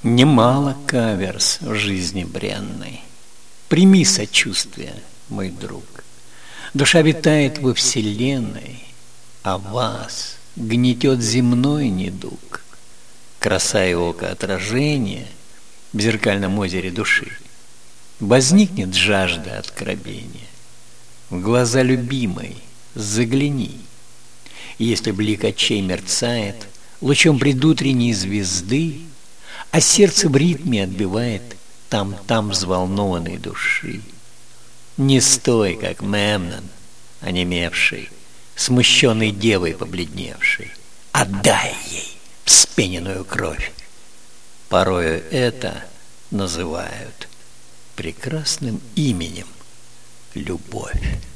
Немало каверс в жизни бренной. Прими сочувствие, мой друг. Душа витает во вселенной, а вас гнетет земной недуг. Краса и око отражения в зеркальном озере души. Возникнет жажда откровения. В глаза любимой загляни. И если блик очей мерцает лучом предутренней звезды, а сердце в ритме отбивает там-там взволнованной души, не стой, как Мемнон, онемевший, смущенной девой побледневшей, отдай ей вспененную кровь. Порою это называют прекрасным именем любовь.